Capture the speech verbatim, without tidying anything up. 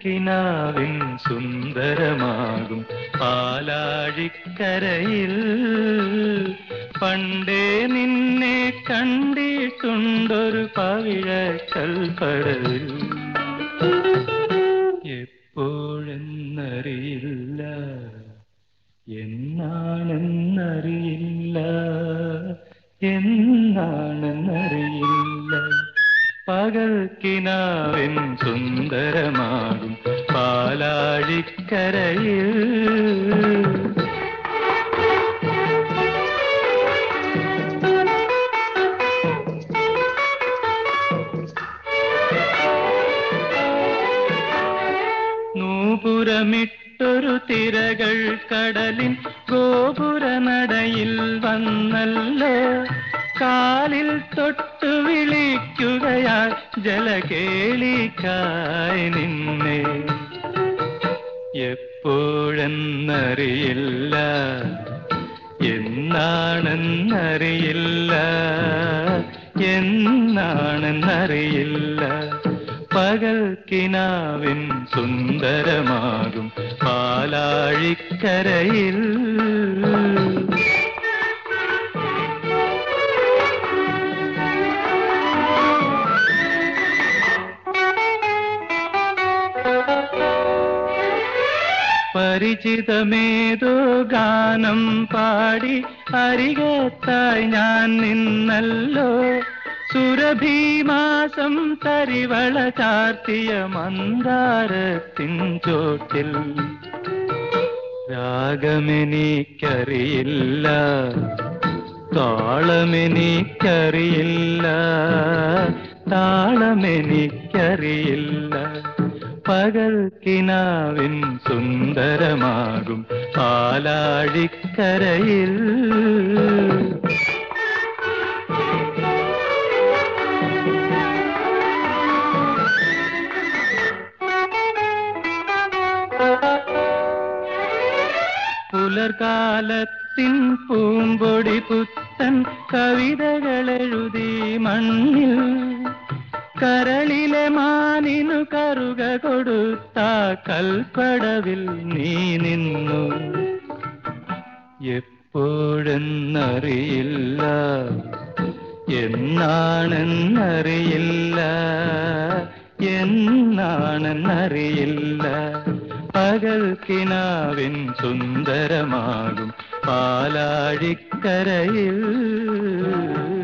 കിനാവിൻ സുന്ദരമാകും പാലാഴിക്കരയിൽ പണ്ടേ നിന്നെ കണ്ടിട്ടുണ്ടൊരു പവിഴക്കൽപ്പടവിൽ. എപ്പോഴെന്നറിയില്ല, എന്നാണെന്നറിയില്ല, എന്നാണെന്നറിയില്ല. പകൽ കിനാവിൻ സുന്ദരമാകും പാലാഴിക്കരയിൽ. നൂപുരമിട്ടൊരു തിരകൾ കടലിൻ ഗോപുരനടയിൽ വന്നല്ലോ. കാലിൽ തൊട്ടു വിളിക്കുകയാൽ ജലകേളിക്കായി നിന്നെ. എപ്പോഴെന്നറിയില്ല, എന്നാണെന്നറിയില്ല, എന്നാണെന്നറിയില്ല. പകൽ കിനാവിൻ സുന്ദരമാകും പാലാഴിക്കരയിൽ. പരിചിതമേതോ ഗാനം പാടി അരികത്തായി ഞാൻ നിന്നല്ലോ. സുരഭിമാസം തരിവള ചാർത്തിയ മന്ദാരത്തിൻ ചോട്ടിൽ. രാഗമെനിക്കറിയില്ല, താളമെനിക്കറിയില്ല, താളമെനിക്കറിയില്ല. പകൽ കിനാവിൻ സുന്ദരമാകും പാലാഴിക്കരയിൽ. പുലർകാലത്തിൻ പൂമ്പൊടി പുത്തൻ കവിതകളെഴുതി മണ്ണിൽ. കരളിലെ മാനിനു കറുക കൊടുത്ത കൽപ്പടവിൽ നീ നിന്നു. എപ്പോഴെന്നറിയില്ല, എന്നാണെന്നറിയില്ല, എന്നാണെന്നറിയില്ല. പകൽ കിനാവിൻ സുന്ദരമാകും പാലാഴിക്കരയിൽ.